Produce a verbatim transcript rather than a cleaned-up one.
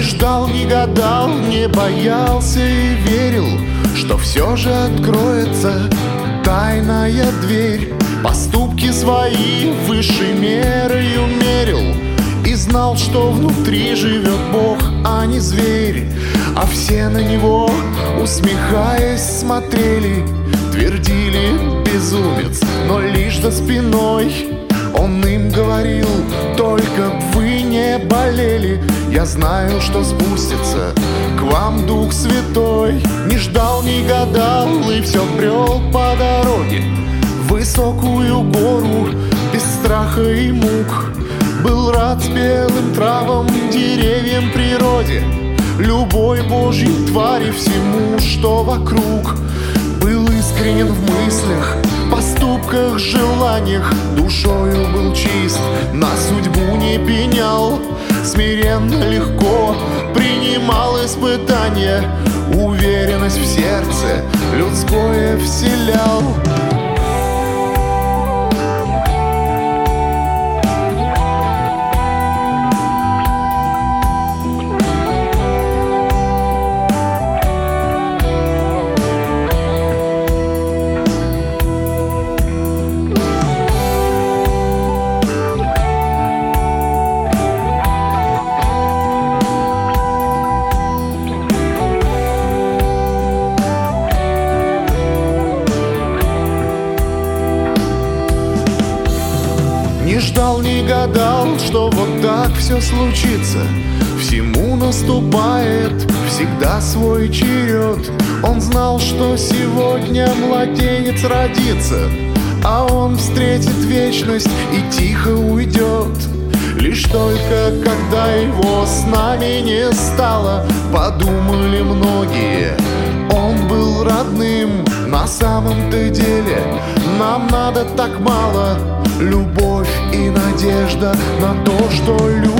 ждал, не гадал, не боялся и верил, что все же откроется тайная дверь. Поступки свои высшей мерою мерил и знал, что внутри живет Бог, а не зверь. А все на него, усмехаясь, смотрели, твердили: безумец, но лишь за спиной. Он им говорил: только б вы не болели, я знаю, что спустится к вам Дух Святой. Не ждал, не гадал и все брел по дороге в высокую гору без страха и мук. Был рад белым травам, деревьям, природе, любой Божьей твари, всему, что вокруг. Был искренен в мыслях, поступках, желаниях, душою был чист, на судьбу не пенял, смиренно, легко принимал испытания, уверенность в сердце людское вселял. Не ждал, не гадал, что вот так все случится. Всему наступает всегда свой черед. Он знал, что сегодня младенец родится, а он встретит вечность и тихо уйдет. Лишь только когда его с нами не стало, подумали многие: он был родным. На самом-то деле нам надо так мало: любовь и надежда на то, что любим.